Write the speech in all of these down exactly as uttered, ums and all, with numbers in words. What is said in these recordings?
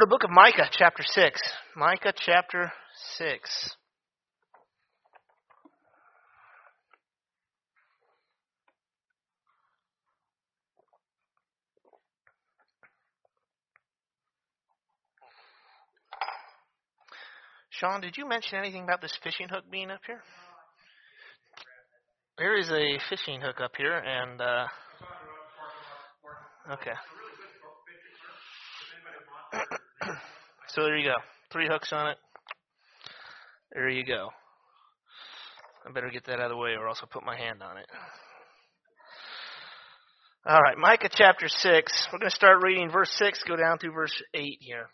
to the book of Micah, chapter six. Micah, chapter six. Sean, did you mention anything about this fishing hook being up here? There is a fishing hook up here, and, uh... okay. So there you go. Three hooks on it. There you go. I better get that out of the way or else I'll put my hand on it. All right, Micah chapter six. We're going to start reading verse six, go down through verse eight here.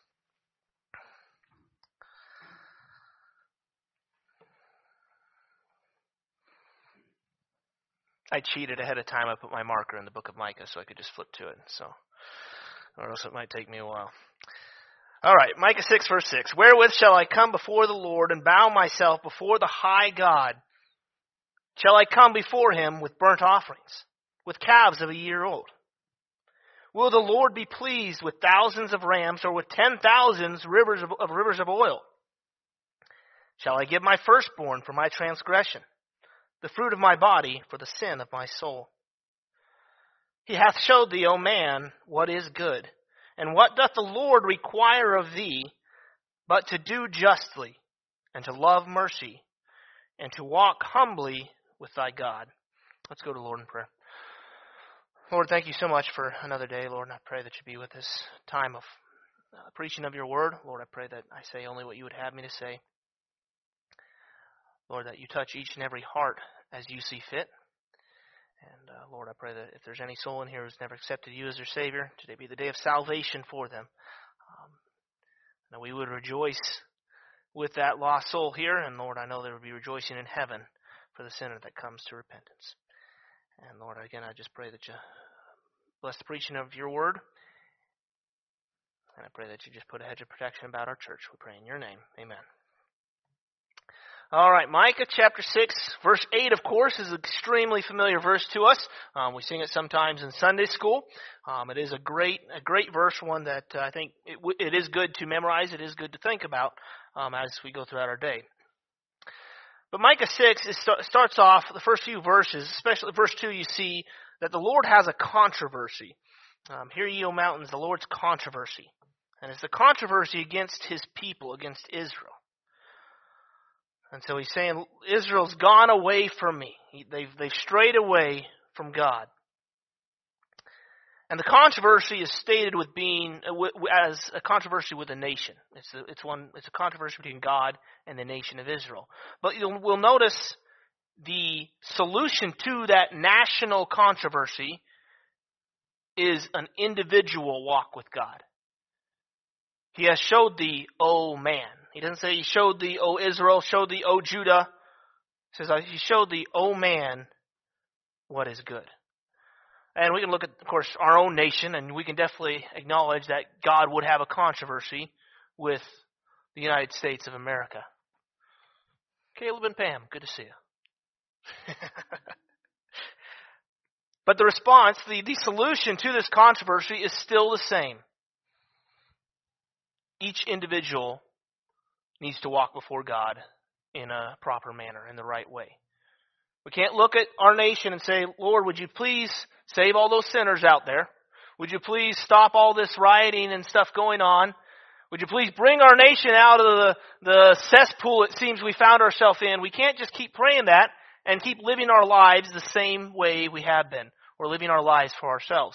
I cheated ahead of time. I put my marker in the book of Micah so I could just flip to it. So, or else it might take me a while. All right, Micah six, verse six. Wherewith shall I come before the Lord and bow myself before the high God? Shall I come before him with burnt offerings, with calves of a year old? Will the Lord be pleased with thousands of rams, or with ten thousands rivers of, of rivers of oil? Shall I give my firstborn for my transgression, the fruit of my body for the sin of my soul? He hath showed thee, O man, what is good. And what doth the Lord require of thee, but to do justly, and to love mercy, and to walk humbly with thy God? Let's go to the Lord in prayer. Lord, thank you so much for another day, Lord, and I pray that you be with this time of uh, preaching of your word. Lord, I pray that I say only what you would have me to say. Lord, that you touch each and every heart as you see fit. And, uh, Lord, I pray that if there's any soul in here who's never accepted you as their Savior, today be the day of salvation for them. Um, that we would rejoice with that lost soul here, and, Lord, I know there will be rejoicing in heaven for the sinner that comes to repentance. And, Lord, again, I just pray that you bless the preaching of your word, and I pray that you just put a hedge of protection about our church. We pray in your name. Amen. All right, Micah chapter six, verse eight, of course, is an extremely familiar verse to us. Um, we sing it sometimes in Sunday school. Um, it is a great, a great verse, one that uh, I think it, w- it is good to memorize. It is good to think about um, as we go throughout our day. But Micah six is, starts off the first few verses, especially verse two. You see that the Lord has a controversy. Um, Hear ye, O mountains, the Lord's controversy, and it's the controversy against His people, against Israel. And so he's saying, Israel's gone away from me. They've, they've strayed away from God. And the controversy is stated with being as a controversy with a nation. It's a, it's one. It's a controversy between God and the nation of Israel. But you'll, we'll notice the solution to that national controversy is an individual walk with God. He has showed thee, O man. He doesn't say he showed thee, O Israel, showed thee, O Judah. He says he showed thee, O man, what is good. And we can look at, of course, our own nation, and we can definitely acknowledge that God would have a controversy with the United States of America. Caleb and Pam, good to see you. But the response, the, the solution to this controversy is still the same. Each individual needs to walk before God in a proper manner, in the right way. We can't look at our nation and say, Lord, would you please save all those sinners out there? Would you please stop all this rioting and stuff going on? Would you please bring our nation out of the, the cesspool it seems we found ourselves in? We can't just keep praying that and keep living our lives the same way we have been. We're living our lives for ourselves.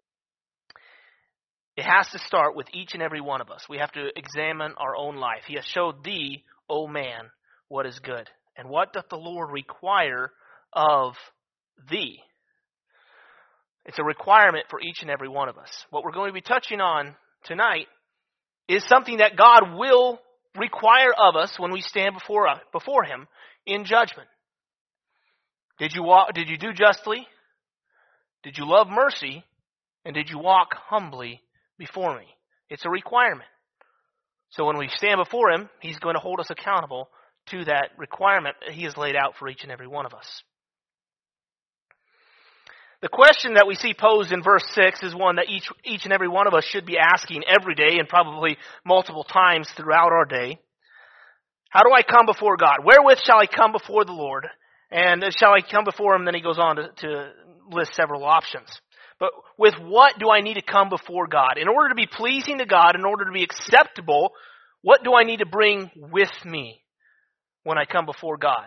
It has to start with each and every one of us. We have to examine our own life. He has showed thee, O man, what is good. And what doth the Lord require of thee? It's a requirement for each and every one of us. What we're going to be touching on tonight is something that God will require of us when we stand before, before Him in judgment. Did you walk, did you do justly? Did you love mercy? And did you walk humbly before me? It's a requirement. So when we stand before Him, He's going to hold us accountable to that requirement that He has laid out for each and every one of us. The question that we see posed in verse six is one that each each and every one of us should be asking every day and probably multiple times throughout our day. How do I come before God? Wherewith shall I come before the Lord? And shall I come before Him? Then he goes on to, to list several options. But with what do I need to come before God? In order to be pleasing to God, in order to be acceptable, what do I need to bring with me when I come before God?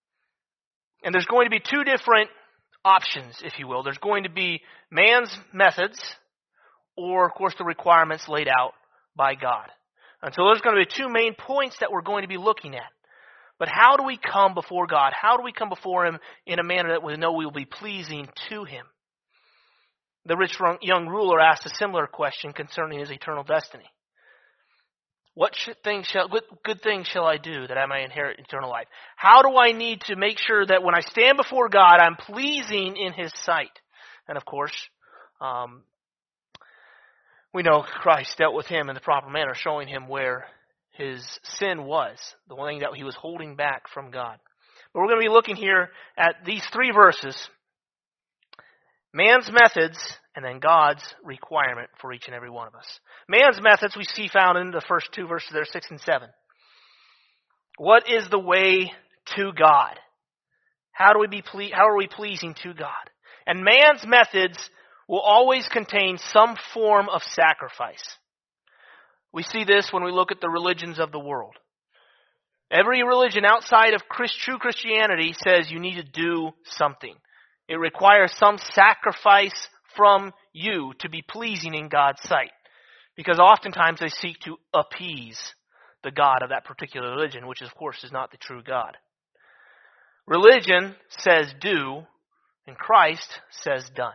And there's going to be two different options, if you will. There's going to be man's methods, or, of course, the requirements laid out by God. And so there's going to be two main points that we're going to be looking at. But how do we come before God? How do we come before Him in a manner that we know we will be pleasing to Him? The rich young ruler asked a similar question concerning his eternal destiny. What thing shall, what good things shall I do that I may inherit eternal life? How do I need to make sure that when I stand before God, I'm pleasing in His sight? And of course, um, we know Christ dealt with him in the proper manner, showing him where his sin was, the one thing that he was holding back from God. But we're going to be looking here at these three verses, man's methods, and then God's requirement for each and every one of us. Man's methods we see found in the first two verses there, six and seven. What is the way to God? How do we be ple- how are we pleasing to God? And man's methods will always contain some form of sacrifice. We see this when we look at the religions of the world. Every religion outside of Christ, true Christianity says you need to do something. It requires some sacrifice from you to be pleasing in God's sight. Because oftentimes they seek to appease the God of that particular religion, which of course is not the true God. Religion says do, and Christ says done.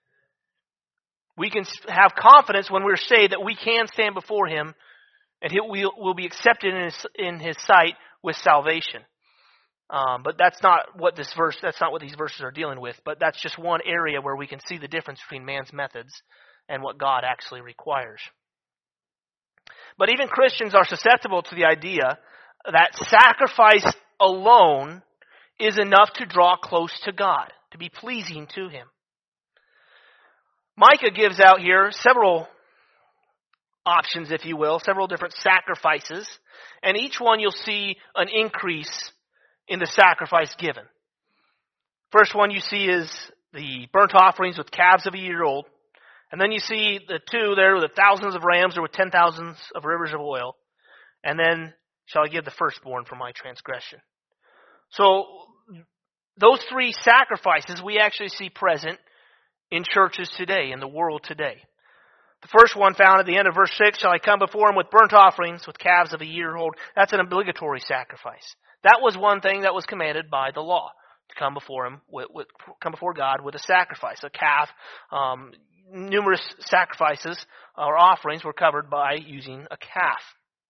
We can have confidence when we're saved that we can stand before Him and He will, will be accepted in His, in His sight with salvation. Um, but that's not what this verse, that's not what these verses are dealing with. But that's just one area where we can see the difference between man's methods and what God actually requires. But even Christians are susceptible to the idea that sacrifice alone is enough to draw close to God, to be pleasing to Him. Micah gives out here several options, if you will, several different sacrifices, and each one you'll see an increase in the sacrifice given. First one you see is the burnt offerings with calves of a year old, and then you see the two there with thousands of rams or with ten thousands of rivers of oil, and then shall I give the firstborn for my transgression. So those three sacrifices we actually see present in churches today, in the world today. The first one found at the end of verse six, shall I come before Him with burnt offerings, with calves of a year old. That's an obligatory sacrifice. That was one thing that was commanded by the law, to come before Him, with, with, come before God with a sacrifice, a calf. Um, numerous sacrifices or offerings were covered by using a calf.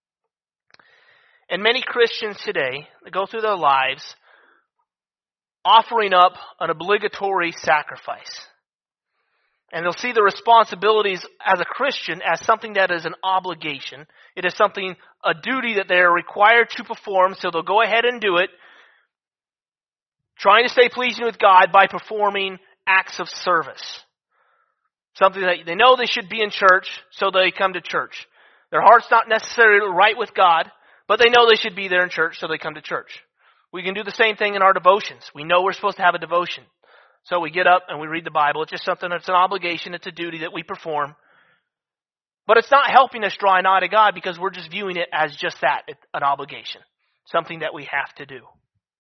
And many Christians today, they go through their lives offering up an obligatory sacrifice. And they'll see the responsibilities as a Christian as something that is an obligation. It is something, a duty that they are required to perform, so they'll go ahead and do it, trying to stay pleasing with God by performing acts of service. Something that they know they should be in church, so they come to church. Their heart's not necessarily right with God, but they know they should be there in church, so they come to church. We can do the same thing in our devotions. We know we're supposed to have a devotion. So we get up and we read the Bible. It's just something that's an obligation. It's a duty that we perform. But it's not helping us draw nigh to God because we're just viewing it as just that, an obligation. Something that we have to do.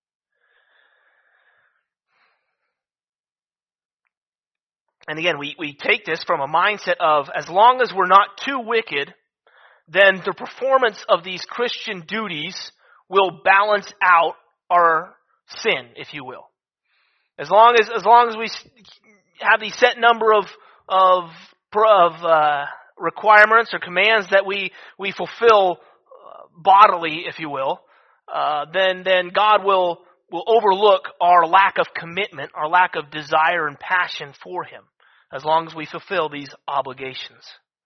And again, we, we take this from a mindset of as long as we're not too wicked, then the performance of these Christian duties will balance out our sin, if you will. As long as as long as we have the set number of of of uh, requirements or commands that we we fulfill bodily, if you will, uh, then then God will will overlook our lack of commitment, our lack of desire and passion for Him, as long as we fulfill these obligations.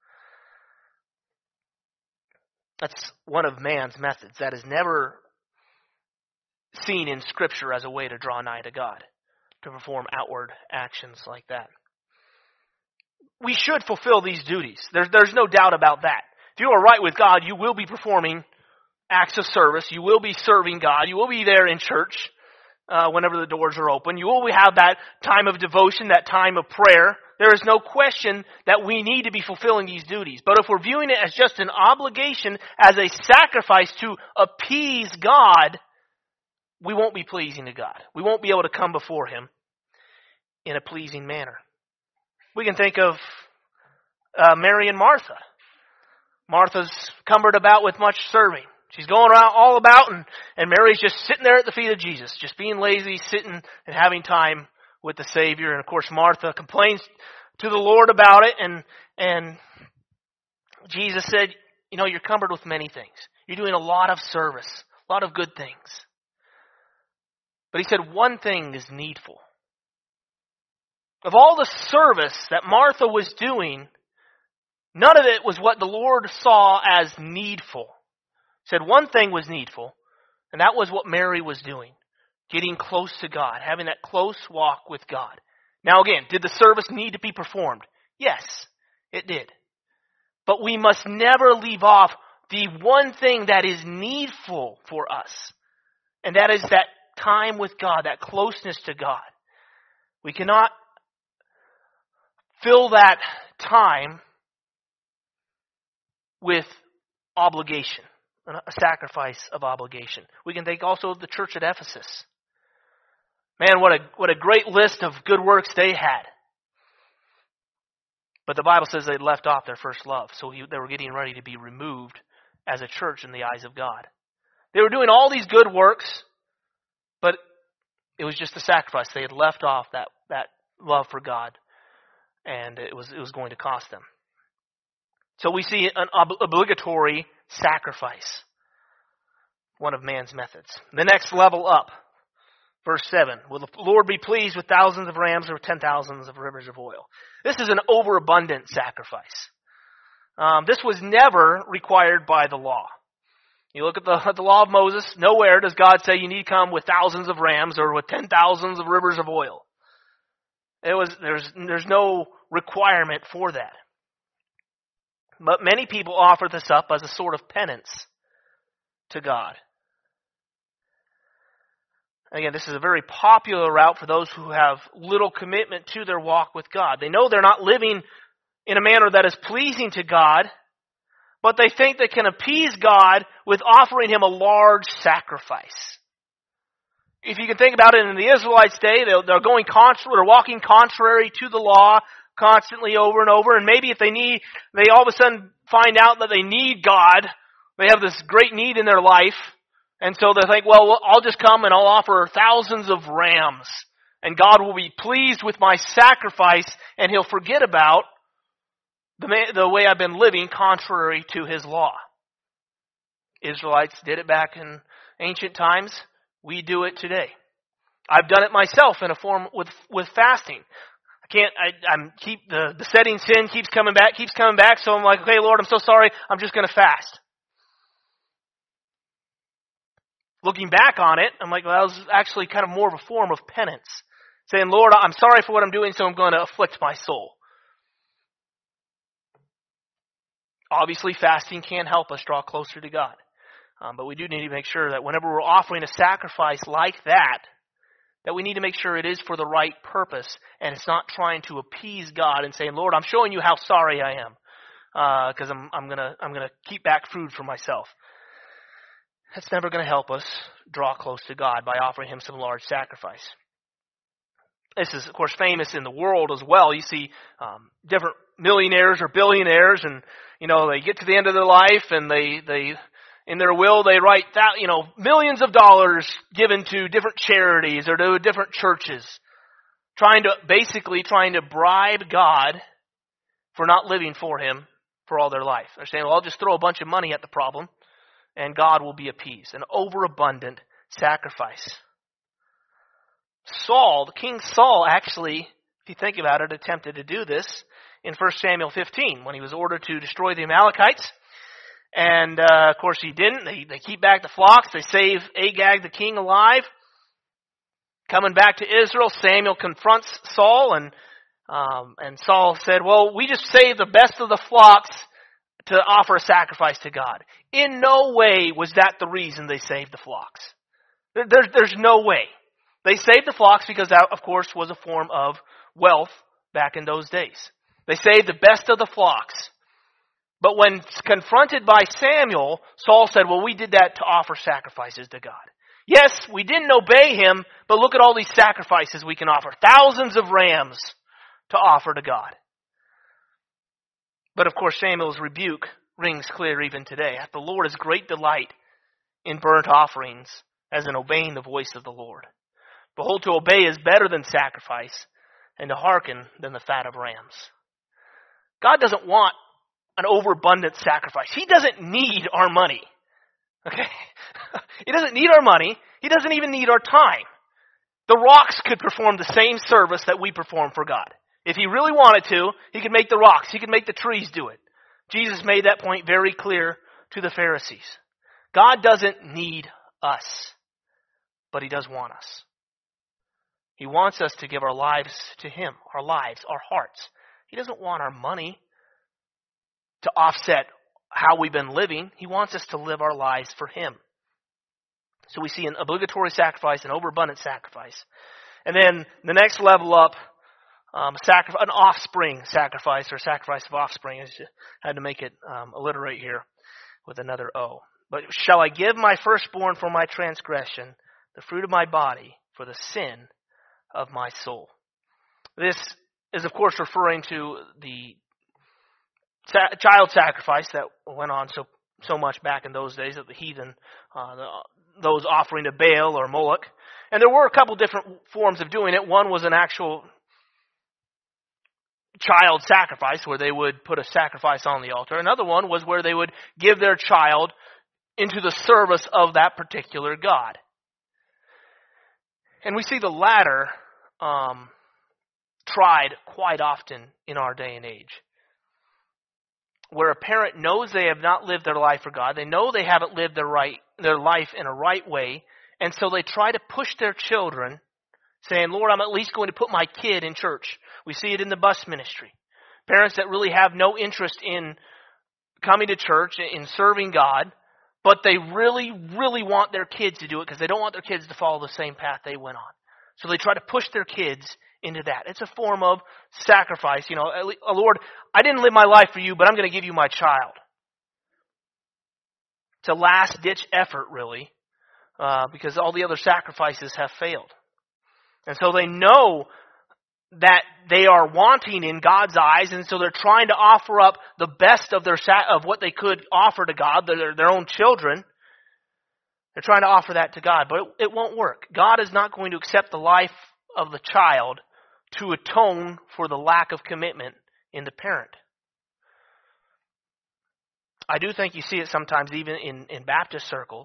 That's one of man's methods. That is never seen in Scripture as a way to draw nigh to God. to perform outward actions like that. We should fulfill these duties. There's, there's no doubt about that. If you are right with God, you will be performing acts of service. You will be serving God. You will be there in church uh, whenever the doors are open. You will have that time of devotion, that time of prayer. There is no question that we need to be fulfilling these duties. But if we're viewing it as just an obligation, as a sacrifice to appease God, we won't be pleasing to God. We won't be able to come before Him in a pleasing manner. We can think of uh, Mary and Martha. Martha's cumbered about with much serving. She's going around all about, and, and Mary's just sitting there at the feet of Jesus, just being lazy, sitting and having time with the Savior. And of course, Martha complains to the Lord about it, and and Jesus said, you know, you're cumbered with many things. You're doing a lot of service, a lot of good things. But He said one thing is needful. Of all the service that Martha was doing, none of it was what the Lord saw as needful. He said one thing was needful, and that was what Mary was doing. Getting close to God, having that close walk with God. Now again, did the service need to be performed? Yes, it did. But we must never leave off the one thing that is needful for us. And that is that time with God, that closeness to God. We cannot fill that time with obligation, a sacrifice of obligation. We can think also of the church at Ephesus. Man, what a what a great list of good works they had. But the Bible says they left off their first love, so he, they were getting ready to be removed as a church in the eyes of God. They were doing all these good works, but it was just a sacrifice. They had left off that, that love for God, and it was it was going to cost them. So we see an ob- obligatory sacrifice, one of man's methods. The next level up, verse seven, will the Lord be pleased with thousands of rams or ten thousands of rivers of oil? This is an overabundant sacrifice. Um, this was never required by the law. You look at the, at the law of Moses, nowhere does God say you need to come with thousands of rams or with ten thousands of rivers of oil. It was there's there's no requirement for that. But many people offer this up as a sort of penance to God. Again, this is a very popular route for those who have little commitment to their walk with God. They know they're not living in a manner that is pleasing to God, but they think they can appease God with offering Him a large sacrifice. If you can think about it, in the Israelites' day, they're going contrary, they're walking contrary to the law constantly over and over, and maybe if they need, they all of a sudden find out that they need God, they have this great need in their life, and so they think, well, I'll just come and I'll offer thousands of rams, and God will be pleased with my sacrifice, and He'll forget about the, the way I've been living contrary to His law. Israelites did it back in ancient times. We do it today. I've done it myself in a form with with fasting. I can't. I, I'm keep the the setting sin keeps coming back, keeps coming back. So I'm like, okay, Lord, I'm so sorry. I'm just going to fast. Looking back on it, I'm like, well, that was actually kind of more of a form of penance, saying, Lord, I'm sorry for what I'm doing, so I'm going to afflict my soul. Obviously, fasting can help us draw closer to God. Um, but we do need to make sure that whenever we're offering a sacrifice like that, that we need to make sure it is for the right purpose, and it's not trying to appease God and saying, Lord, I'm showing you how sorry I am, because uh, I'm, I'm gonna I'm gonna keep back food for myself. That's never going to help us draw close to God by offering Him some large sacrifice. This is, of course, famous in the world as well. You see um, different millionaires or billionaires, and you know they get to the end of their life, and they they. In their will, they write that, you know, millions of dollars given to different charities or to different churches, trying to basically trying to bribe God for not living for Him for all their life. They're saying, well, I'll just throw a bunch of money at the problem, and God will be appeased. An overabundant sacrifice. Saul, the King Saul, actually, if you think about it, attempted to do this in First Samuel fifteen when he was ordered to destroy the Amalekites. And, uh, of course, he didn't. They, they keep back the flocks. They save Agag, the king, alive. Coming back to Israel, Samuel confronts Saul, and um, and Saul said, well, we just saved the best of the flocks to offer a sacrifice to God. In no way was that the reason they saved the flocks. There, there's, there's no way. They saved the flocks because that, of course, was a form of wealth back in those days. They saved the best of the flocks. But when confronted by Samuel, Saul said, well, we did that to offer sacrifices to God. Yes, we didn't obey him, but look at all these sacrifices we can offer. Thousands of rams to offer to God. But of course, Samuel's rebuke rings clear even today. The Lord has great delight in burnt offerings as in obeying the voice of the Lord. Behold, to obey is better than sacrifice, and to hearken than the fat of rams. God doesn't want an overabundant sacrifice. He doesn't need our money. Okay? He doesn't need our money. He doesn't even need our time. The rocks could perform the same service that we perform for God. If he really wanted to, he could make the rocks. He could make the trees do it. Jesus made that point very clear to the Pharisees. God doesn't need us, but he does want us. He wants us to give our lives to him, our lives, our hearts. He doesn't want our money to offset how we've been living. He wants us to live our lives for him. So we see an obligatory sacrifice, an overabundant sacrifice. And then the next level up, um, sacri- an offspring sacrifice, or sacrifice of offspring. I just had to make it um, alliterate here with another O. But shall I give my firstborn for my transgression, the fruit of my body for the sin of my soul? This is, of course, referring to the sa- child sacrifice that went on so so much back in those days of the heathen, uh, the, those offering to Baal or Moloch. And there were a couple different forms of doing it. One was an actual child sacrifice where they would put a sacrifice on the altar. Another one was where they would give their child into the service of that particular god. And we see the latter um, tried quite often in our day and age, where a parent knows they have not lived their life for God. They know they haven't lived their right their life in a right way, and so they try to push their children, saying, Lord, I'm at least going to put my kid in church. We see it in the bus ministry. Parents that really have no interest in coming to church, in serving God, but they really, really want their kids to do it because they don't want their kids to follow the same path they went on. So they try to push their kids into that. It's a form of sacrifice. You know, Lord, I didn't live my life for you, but I'm going to give you my child. It's a last-ditch effort, really, uh, because all the other sacrifices have failed. And so they know that they are wanting in God's eyes, and so they're trying to offer up the best of their of what they could offer to God, their, their own children. They're trying to offer that to God, but it, it won't work. God is not going to accept the life of the child to atone for the lack of commitment in the parent. I do think you see it sometimes even in, in Baptist circles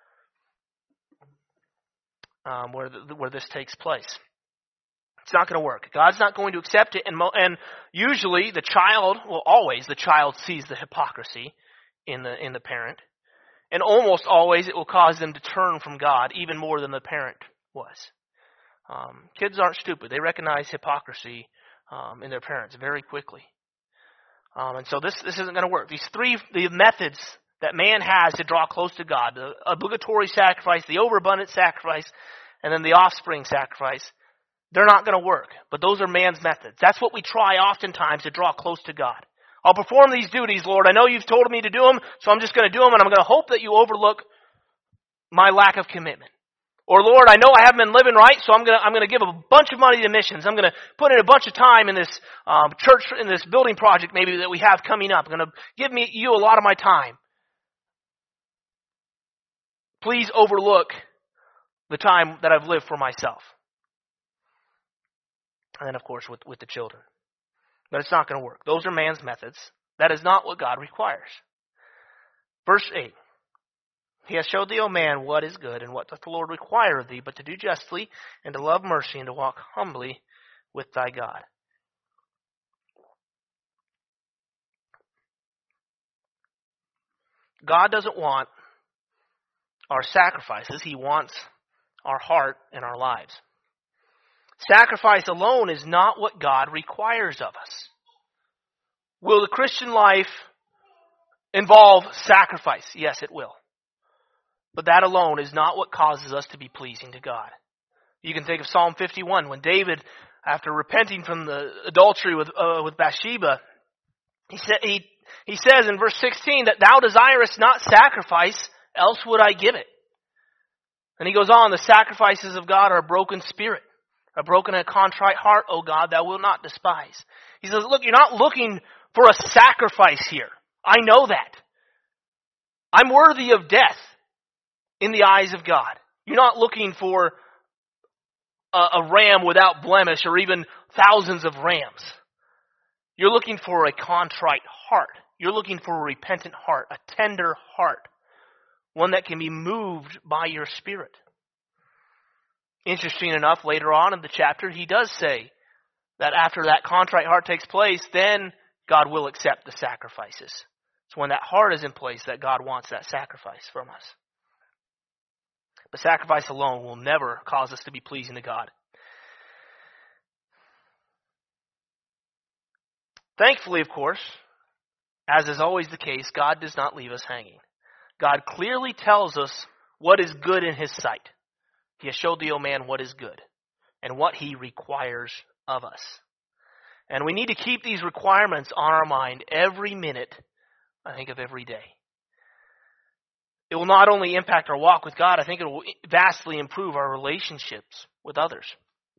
um, where the, where this takes place. It's not going to work. God's not going to accept it, and mo- and usually the child, well, always the child sees the hypocrisy in the in the parent, and almost always it will cause them to turn from God even more than the parent was. Um, kids aren't stupid; they recognize hypocrisy um, in their parents very quickly, um, and so this this isn't going to work. These three the methods that man has to draw close to God: the obligatory sacrifice, the overabundant sacrifice, and then the offspring sacrifice. They're not going to work, but those are man's methods. That's what we try oftentimes to draw close to God. I'll perform these duties, Lord. I know you've told me to do them, so I'm just going to do them, and I'm going to hope that you overlook my lack of commitment. Or, Lord, I know I haven't been living right, so I'm going to I'm going to give a bunch of money to missions. I'm going to put in a bunch of time in this um, church, in this building project maybe that we have coming up. I'm going to give me you a lot of my time. Please overlook the time that I've lived for myself. And then, of course, with, with the children. But it's not going to work. Those are man's methods. That is not what God requires. Verse eight. He has showed thee, O man, what is good, and what doth the Lord require of thee, but to do justly, and to love mercy, and to walk humbly with thy God. God doesn't want our sacrifices. He wants our heart and our lives. Sacrifice alone is not what God requires of us. Will the Christian life involve sacrifice? Yes, it will. But that alone is not what causes us to be pleasing to God. You can think of Psalm fifty-one, when David, after repenting from the adultery with uh, with Bathsheba, he, sa- he, he says in verse sixteen that thou desirest not sacrifice, else would I give it. And he goes on, the sacrifices of God are a broken spirit, a broken and a contrite heart, O God, thou wilt not despise. He says, look, you're not looking for a sacrifice here. I know that. I'm worthy of death in the eyes of God. You're not looking for a, a ram without blemish or even thousands of rams. You're looking for a contrite heart. You're looking for a repentant heart, a tender heart, one that can be moved by your Spirit. Interesting enough, later on in the chapter, he does say that after that contrite heart takes place, then God will accept the sacrifices. It's when that heart is in place that God wants that sacrifice from us. But sacrifice alone will never cause us to be pleasing to God. Thankfully, of course, as is always the case, God does not leave us hanging. God clearly tells us what is good in His sight. He has showed the old man what is good and what He requires of us. And we need to keep these requirements on our mind every minute, I think, of every day. It will not only impact our walk with God, I think it will vastly improve our relationships with others.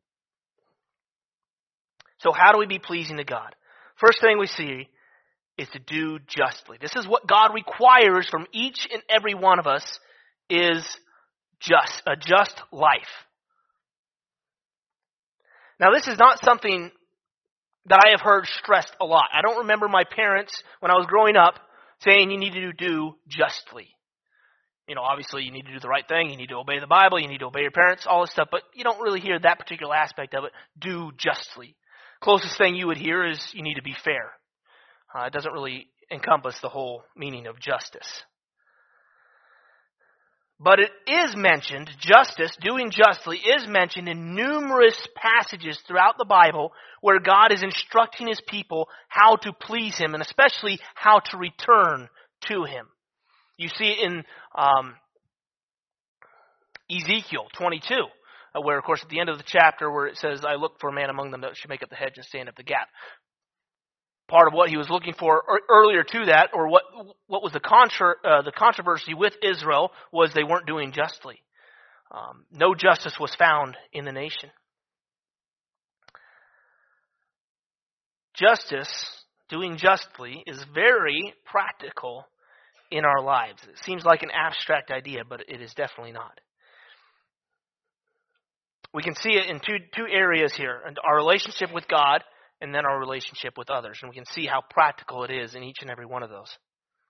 So how do we be pleasing to God? First thing we see is to do justly. This is what God requires from each and every one of us, is just, a just life. Now, this is not something that I have heard stressed a lot. I don't remember my parents, when I was growing up, saying you need to do justly. You know, obviously you need to do the right thing, you need to obey the Bible, you need to obey your parents, all this stuff, but you don't really hear that particular aspect of it, do justly. Closest thing you would hear is you need to be fair. Uh, it doesn't really encompass the whole meaning of justice. But it is mentioned, justice, doing justly, is mentioned in numerous passages throughout the Bible where God is instructing His people how to please Him, and especially how to return to Him. You see it in um, Ezekiel twenty-two, uh, where, of course, at the end of the chapter where it says, I look for a man among them that should make up the hedge and stand up the gap. Part of what he was looking for earlier to that, or what what was the contra, uh, the controversy with Israel, was they weren't doing justly. Um, no justice was found in the nation. Justice, doing justly, is very practical in our lives. It seems like an abstract idea, but it is definitely not. We can see it in two two areas here: our relationship with God, and then our relationship with others. And we can see how practical it is in each and every one of those.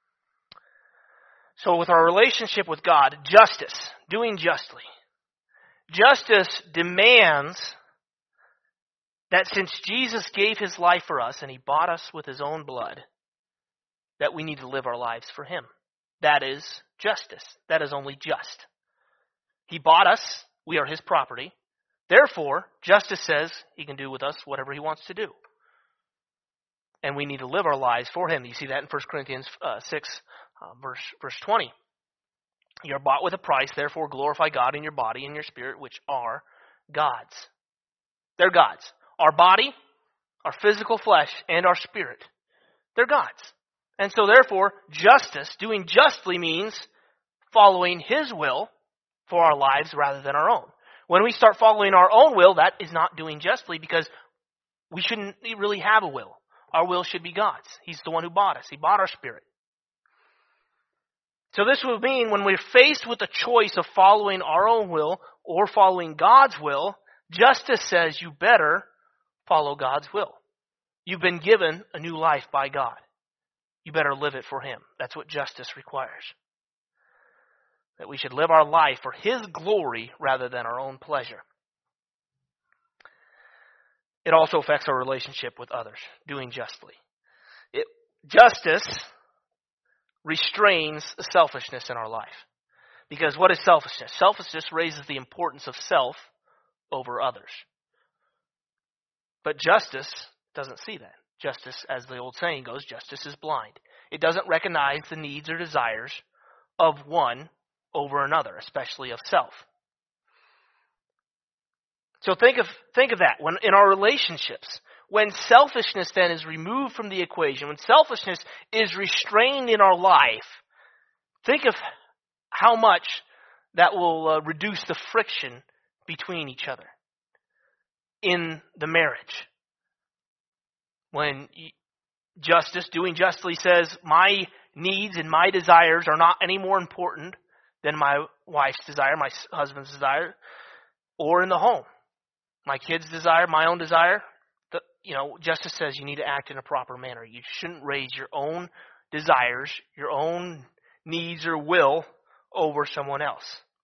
So with our relationship with God, justice, doing justly. Justice demands that since Jesus gave His life for us and He bought us with His own blood, that we need to live our lives for Him. That is justice. That is only just. He bought us. We are His property. Therefore, justice says He can do with us whatever He wants to do. And we need to live our lives for Him. You see that in First Corinthians uh, six, uh, verse, verse twenty. You are bought with a price, therefore glorify God in your body and your spirit, which are God's. They're God's. Our body, our physical flesh, and our spirit, they're God's. And so therefore, justice, doing justly, means following His will for our lives rather than our own. When we start following our own will, that is not doing justly, because we shouldn't really have a will. Our will should be God's. He's the one who bought us. He bought our spirit. So this would mean when we're faced with the choice of following our own will or following God's will, justice says you better follow God's will. You've been given a new life by God. You better live it for Him. That's what justice requires. That we should live our life for His glory rather than our own pleasure. It also affects our relationship with others, doing justly. It, justice restrains selfishness in our life. Because what is selfishness? Selfishness raises the importance of self over others. But justice doesn't see that. Justice, as the old saying goes, justice is blind. It doesn't recognize the needs or desires of one over another, especially of self. So think of think of that when in our relationships. When selfishness then is removed from the equation, when selfishness is restrained in our life, think of how much that will uh, reduce the friction between each other in the marriage. When justice, doing justly says, my needs and my desires are not any more important than my wife's desire, my husband's desire, or in the home. My kids' desire, my own desire. The, you know, justice says you need to act in a proper manner. You shouldn't raise your own desires, your own needs or will over someone else.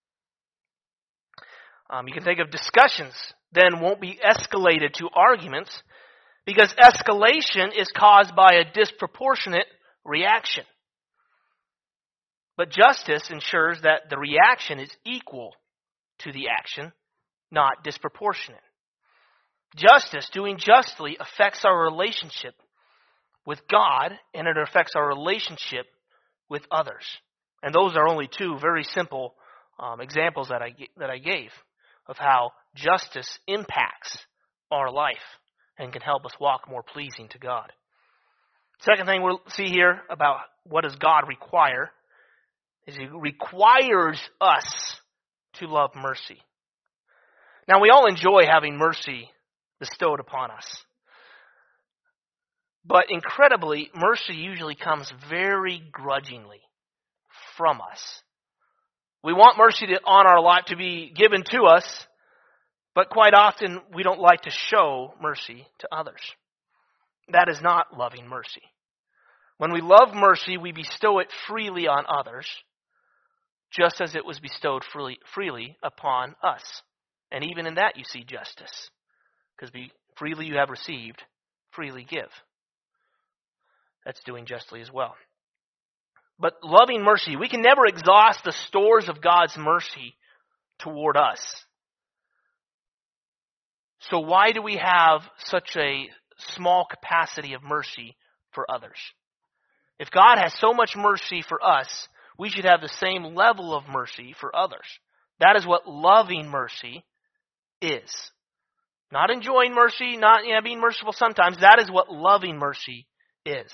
Um, you can think of discussions then won't be escalated to arguments because escalation is caused by a disproportionate reaction. But justice ensures that the reaction is equal to the action, not disproportionate. Justice, doing justly, affects our relationship with God, and it affects our relationship with others. And those are only two very simple um, examples that I that I gave of how justice impacts our life and can help us walk more pleasing to God. Second thing we'll see here about what does God require is He requires us to love mercy. Now, we all enjoy having mercy bestowed upon us. But incredibly, mercy usually comes very grudgingly from us. We want mercy to, on our life to be given to us, but quite often we don't like to show mercy to others. That is not loving mercy. When we love mercy, we bestow it freely on others, just as it was bestowed freely, freely upon us. And even in that you see justice. Because freely you have received, freely give. That's doing justly as well. But loving mercy, we can never exhaust the stores of God's mercy toward us. So why do we have such a small capacity of mercy for others? If God has so much mercy for us, we should have the same level of mercy for others. That is what loving mercy is. Not enjoying mercy, not you know, being merciful sometimes. That is what loving mercy is.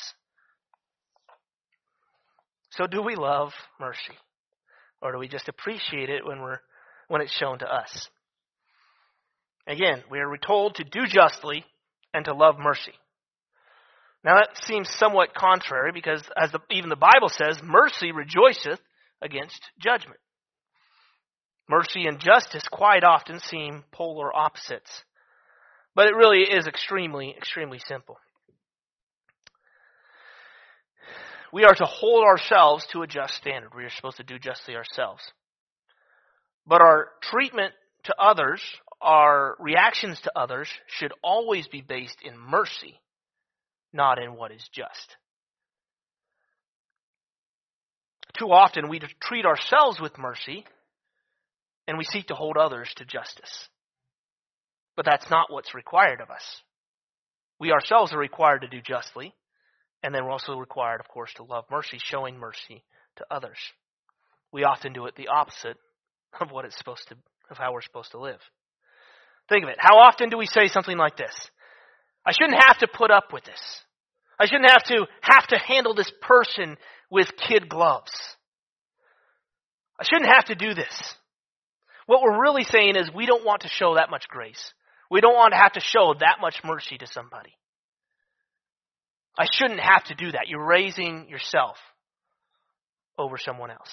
So do we love mercy? Or do we just appreciate it when we're when it's shown to us? Again, we are told to do justly and to love mercy. Now that seems somewhat contrary because as the, even the Bible says, mercy rejoiceth against judgment. Mercy and justice quite often seem polar opposites. But it really is extremely, extremely simple. We are to hold ourselves to a just standard. We are supposed to do justly ourselves. But our treatment to others, our reactions to others, should always be based in mercy, not in what is just. Too often we treat ourselves with mercy, and we seek to hold others to justice. But that's not what's required of us. We ourselves are required to do justly, and then we're also required, of course, to love mercy, showing mercy to others. We often do it the opposite of what it's supposed to, of how we're supposed to live. Think of it. How often do we say something like this? I shouldn't have to put up with this. I shouldn't have to have to handle this person with kid gloves. I shouldn't have to do this. What we're really saying is we don't want to show that much grace. We don't want to have to show that much mercy to somebody. I shouldn't have to do that. You're raising yourself over someone else.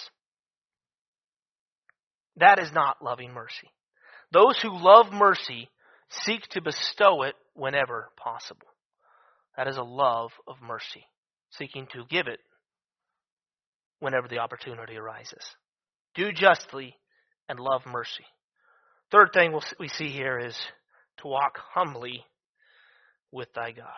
That is not loving mercy. Those who love mercy seek to bestow it whenever possible. That is a love of mercy, seeking to give it whenever the opportunity arises. Do justly and love mercy. Third thing we'll, we see here is to walk humbly with thy God.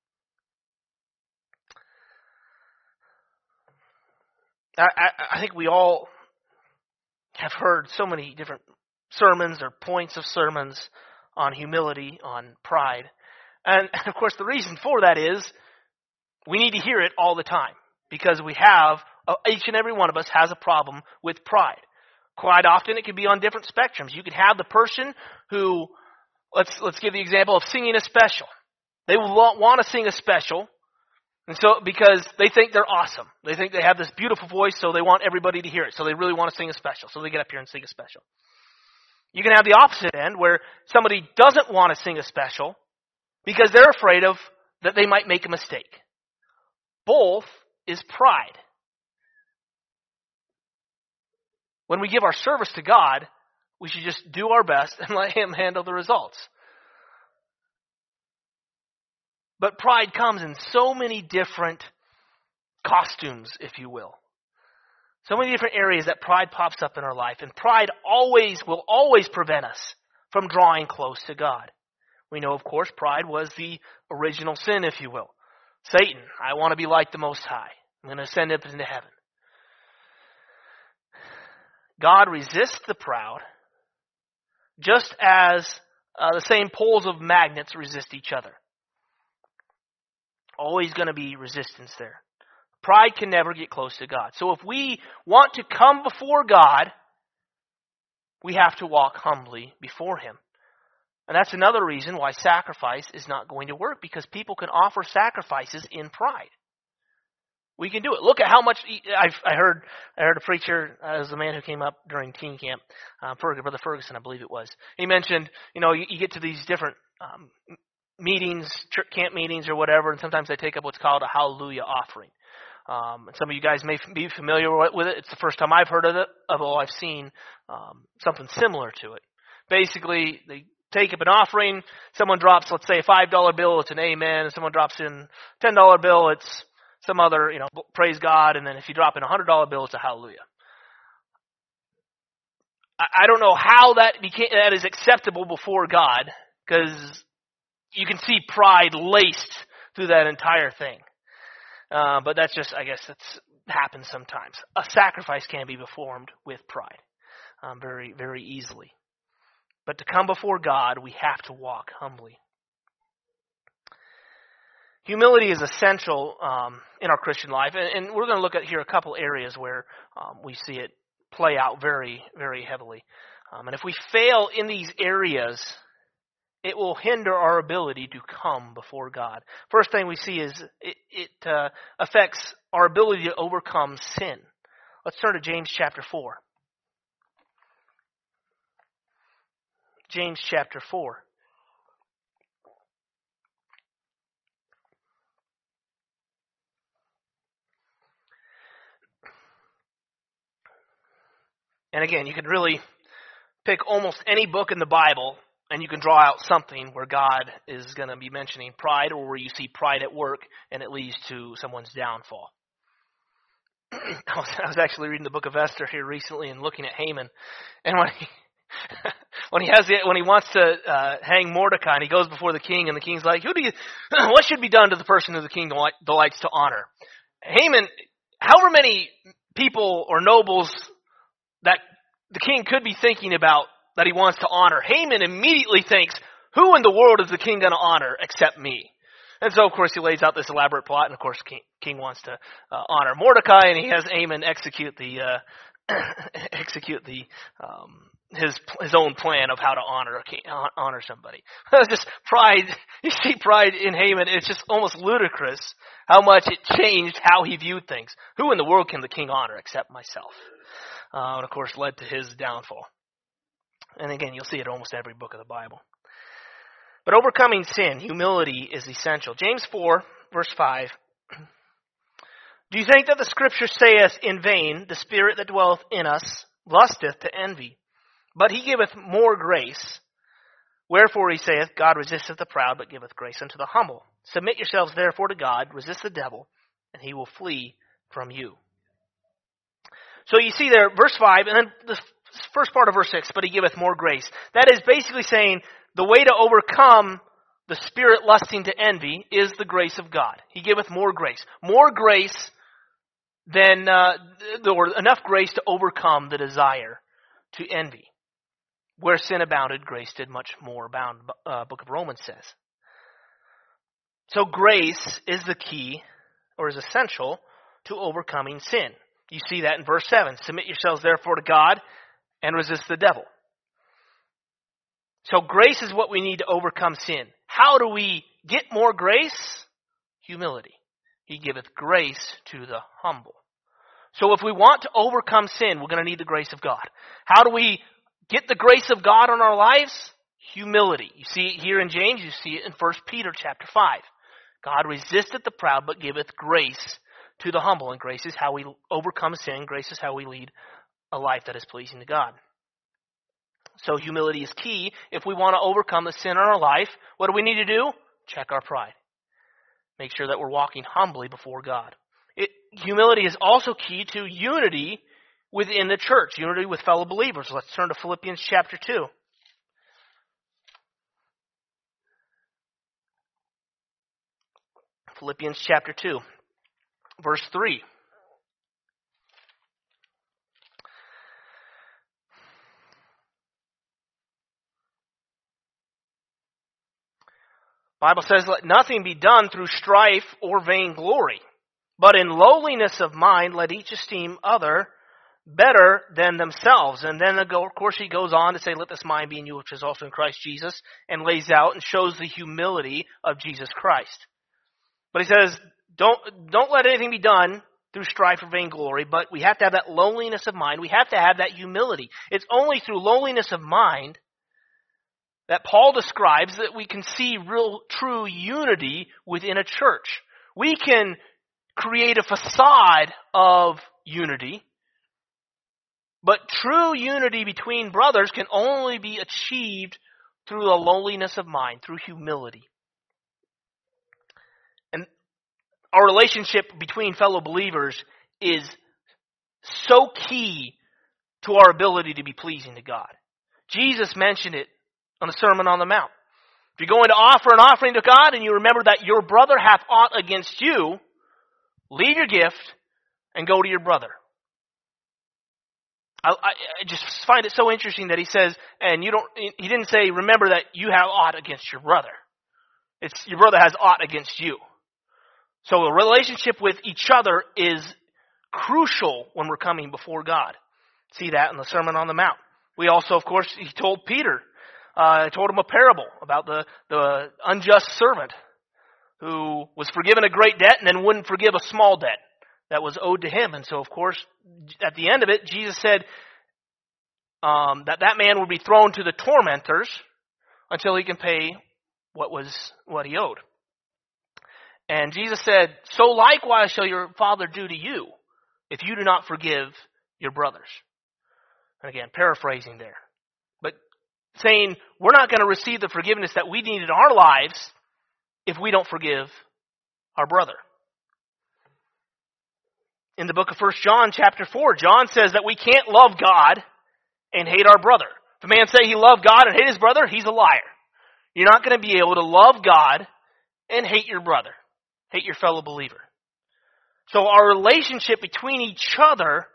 I, I, I think we all have heard so many different sermons or points of sermons on humility, on pride. And, of course, the reason for that is we need to hear it all the time because we have, uh, each and every one of us has a problem with pride. Quite often it can be on different spectrums. You could have the person who, let's let's give the example of singing a special. They will want to sing a special, and so because they think they're awesome. They think they have this beautiful voice, so they want everybody to hear it. So they really want to sing a special. So they get up here and sing a special. You can have the opposite end where somebody doesn't want to sing a special because they're afraid of that they might make a mistake. Both is pride. When we give our service to God, we should just do our best and let Him handle the results. But pride comes in so many different costumes, if you will. So many different areas that pride pops up in our life. And pride always will always prevent us from drawing close to God. We know, of course, pride was the original sin, if you will. Satan, I want to be like the Most High. I'm going to ascend up into heaven. God resists the proud, just as uh, the same poles of magnets resist each other. Always going to be resistance there. Pride can never get close to God. So if we want to come before God, we have to walk humbly before Him. And that's another reason why sacrifice is not going to work, because people can offer sacrifices in pride. We can do it. Look at how much I've, I heard. I heard a preacher, uh, as the man who came up during teen camp, uh, Brother Ferguson, I believe it was. He mentioned, you know, you, you get to these different um, meetings, camp meetings or whatever, and sometimes they take up what's called a hallelujah offering. Um, and some of you guys may be familiar with it. It's the first time I've heard of it, although I've seen um, something similar to it. Basically, they take up an offering. Someone drops, let's say, a five dollar bill. It's an amen. And someone drops in a ten dollar bill. It's some other, you know, praise God. And then if you drop in a one hundred dollar bill, it's a hallelujah. I, I don't know how that became, that is acceptable before God, because you can see pride laced through that entire thing. Uh, but that's just, I guess, that's happens sometimes. A sacrifice can be performed with pride um, very, very easily. But to come before God, we have to walk humbly. Humility is essential um, in our Christian life, and, and we're going to look at here a couple areas where um, we see it play out very, very heavily. Um, and if we fail in these areas, it will hinder our ability to come before God. First thing we see is it, it uh, affects our ability to overcome sin. Let's turn to James chapter four. James chapter four. And again, you could really pick almost any book in the Bible, and you can draw out something where God is going to be mentioning pride, or where you see pride at work and it leads to someone's downfall. I was, I was actually reading the book of Esther here recently and looking at Haman, and when he when he has the, when he wants to uh, hang Mordecai, and he goes before the king, and the king's like, "Who do you? What should be done to the person who the king delights to honor?" Haman, however many people or nobles that the king could be thinking about that he wants to honor, Haman immediately thinks, who in the world is the king going to honor except me? And so, of course, he lays out this elaborate plot, and of course, king, king wants to uh, honor Mordecai, and he has Haman execute the uh, execute the um, his his own plan of how to honor a king, honor somebody. Just pride. You see pride in Haman. It's just almost ludicrous how much it changed how he viewed things. Who in the world can the king honor except myself? Uh, and of course, led to his downfall. And again, you'll see it in almost every book of the Bible. But overcoming sin, humility is essential. James four, verse five. Do you think that the Scripture saith in vain, the Spirit that dwelleth in us lusteth to envy? But he giveth more grace. Wherefore he saith, God resisteth the proud, but giveth grace unto the humble. Submit yourselves therefore to God, resist the devil, and he will flee from you. So you see there, verse five, and then the first part of verse six, but he giveth more grace. That is basically saying the way to overcome the spirit lusting to envy is the grace of God. He giveth more grace. More grace than, uh, or enough grace to overcome the desire to envy. Where sin abounded, grace did much more abound, uh, Book of Romans says. So grace is the key, or is essential, to overcoming sin. You see that in verse seven. Submit yourselves therefore to God and resist the devil. So grace is what we need to overcome sin. How do we get more grace? Humility. He giveth grace to the humble. So if we want to overcome sin, we're going to need the grace of God. How do we get the grace of God on our lives? Humility. You see it here in James. You see it in First Peter chapter five. God resisteth the proud, but giveth grace to the humble. And grace is how we overcome sin. Grace is how we lead a life that is pleasing to God. So humility is key. If we want to overcome the sin in our life, what do we need to do? Check our pride. Make sure that we're walking humbly before God. It, humility is also key to unity within the church, unity with fellow believers. Let's turn to Philippians chapter two. Philippians chapter two, verse three. Bible says, let nothing be done through strife or vainglory, but in lowliness of mind let each esteem other better than themselves. And then, of course, he goes on to say, let this mind be in you, which is also in Christ Jesus, and lays out and shows the humility of Jesus Christ. But he says, don't, don't let anything be done through strife or vainglory, but we have to have that lowliness of mind. We have to have that humility. It's only through lowliness of mind that Paul describes that we can see real, true unity within a church. We can create a facade of unity, but true unity between brothers can only be achieved through the lowliness of mind, through humility. And our relationship between fellow believers is so key to our ability to be pleasing to God. Jesus mentioned it on the Sermon on the Mount. If you're going to offer an offering to God and you remember that your brother hath aught against you, leave your gift and go to your brother. I, I, I just find it so interesting that he says, and you don't, he didn't say, remember that you have aught against your brother. It's your brother has aught against you. So a relationship with each other is crucial when we're coming before God. See that in the Sermon on the Mount. We also, of course, he told Peter, uh, told him a parable about the, the unjust servant who was forgiven a great debt and then wouldn't forgive a small debt that was owed to him. And so, of course, at the end of it, Jesus said um, that that man would be thrown to the tormentors until he can pay what was what he owed. And Jesus said, so likewise shall your Father do to you if you do not forgive your brothers. And again, paraphrasing there. But saying we're not going to receive the forgiveness that we need in our lives if we don't forgive our brother. In the book of First John chapter four, John says that we can't love God and hate our brother. If a man say he loved God and hate his brother, he's a liar. You're not going to be able to love God and hate your brother, hate your fellow believer. So our relationship between each other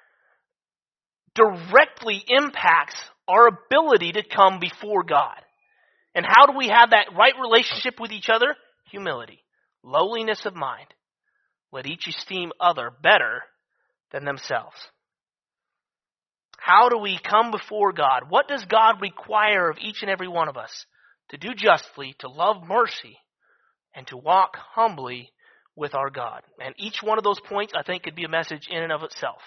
directly impacts our ability to come before God. And how do we have that right relationship with each other? Humility, lowliness of mind. Let each esteem other better than themselves. How do we come before God? What does God require of each and every one of us? To do justly, to love mercy, and to walk humbly with our God. And each one of those points, I think, could be a message in and of itself.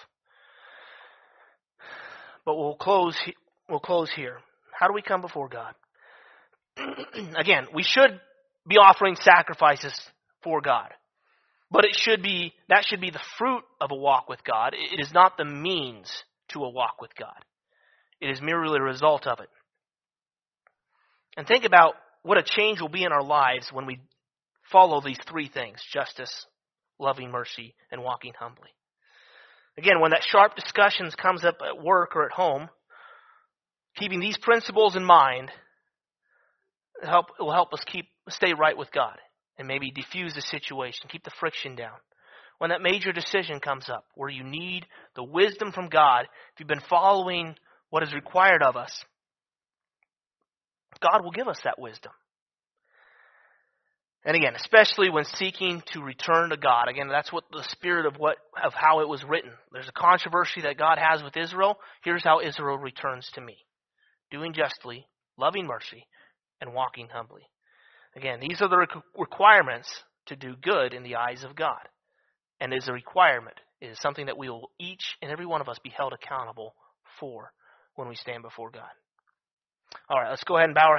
But we'll close, we'll close here. How do we come before God? Again, we should be offering sacrifices for God. But it should be, that should be the fruit of a walk with God. It is not the means to a walk with God. It is merely a result of it. And think about what a change will be in our lives when we follow these three things: justice, loving mercy, and walking humbly. Again, when that sharp discussions comes up at work or at home, keeping these principles in mind help, it will help us keep stay right with God and maybe diffuse the situation, keep the friction down. When that major decision comes up where you need the wisdom from God, if you've been following what is required of us, God will give us that wisdom. And again, especially when seeking to return to God. Again, that's what the spirit of what of how it was written. There's a controversy that God has with Israel. Here's how Israel returns to me. Doing justly, loving mercy, and walking humbly. Again, these are the requirements to do good in the eyes of God. And is a requirement. It is something that we will each and every one of us be held accountable for when we stand before God. All right, let's go ahead and bow our